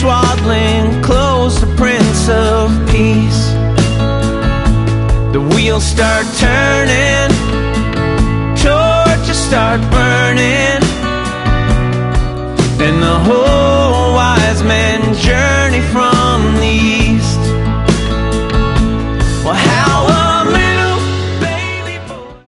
swaddling clothes, the Prince of Peace. The wheels start turning,